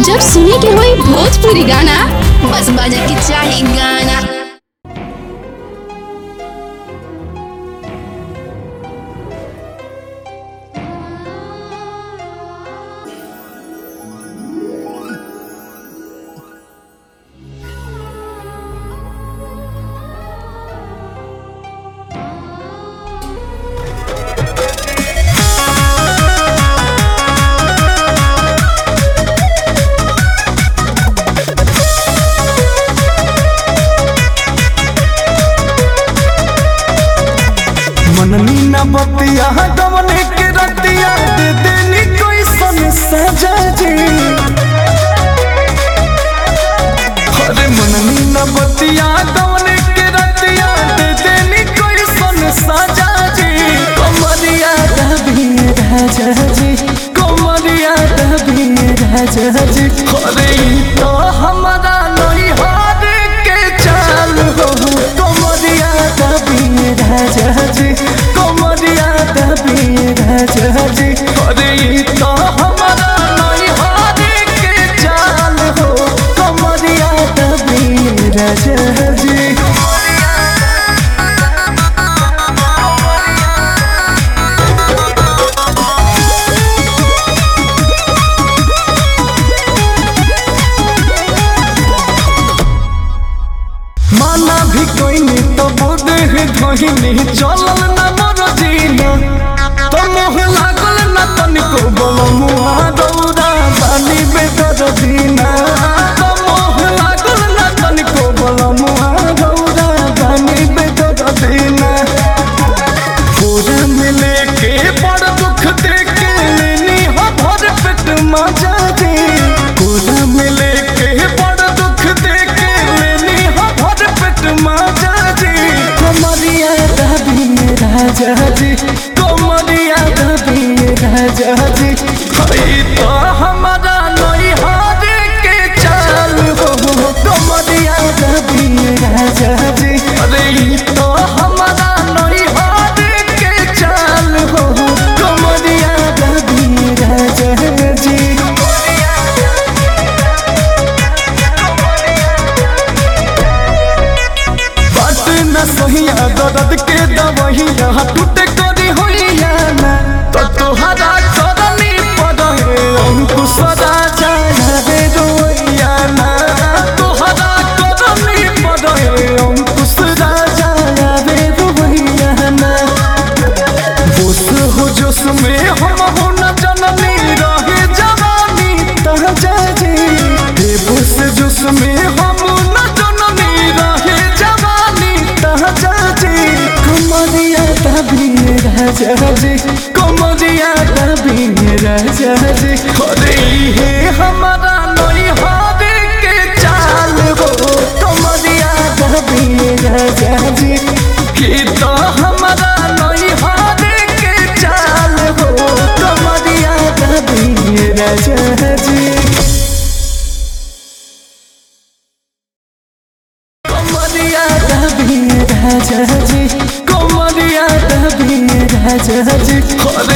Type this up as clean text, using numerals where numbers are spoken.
जब सुने के होई भोजपुरी गाना, बस बजे के चाही गाना। मननी न बतिया गवने के रतिया दे देनी कोई सन सजा जी। अरे मननी न बतिया गवने के रतिया दे देनी कोई सन सजा जी। कमरिया दबी राजा जी, कमरिया दबी राजा जी। अरे तो हमारा नहीं हार के चाल हो, कमरिया दबी राजा जी, कमरिया दबी राजा जी। अरे तो हमारा नहीं हार के चाल हो, कमरिया दबी राजा जी। माना भी कोई नहीं तो बोदे है धोहिनी चलल न मोर जीना। तो मोह लागल न तनिको बोलो मुआ दौड़ा बानी बेदर दीना। तो मोह लागल न तनिको बोलो मुआ दौड़ा बानी बेदर दीना। पूरा मिले के बड़ दुख देके लेनी हो भर पेट मजा दी। पूरा मिले के बड़ दुख देके लेनी हो भर पेट मजा दी। कमरिया दबी राजा जी, कमरिया दबी राजा जी। हई तो हमारा नहीं हार के चाल हो, कमरिया दबी राजा जी। अरे तो हमारा नहीं हार के चाल हो, कमरिया दबी राजा जी। बात न सहिया दर्द के दवहिया टूटे करी होइया ना। तो तोहरा करनी पड़े अंकुश राजा रे रोइया ना। तोहरा करनी पड़े अंकुश राजा रे रोइया ना। बोस हो जोश में हम हो न जननी रहे जवानी ताजा जी। हे बोस जोश में हम न जननी रहे जवानी ताजा जी। कमरिया दबी राजा जी, कमरिया दबी राजा जी। अरे हे हमारा नहीं हार के चाल हो, कमरिया दबी राजा जी। कि तो हमारा नहीं हार के चाल हो, कमरिया दबी राजा जी। कमरिया दबी राजा जी, कमरिया दबी राजा जी।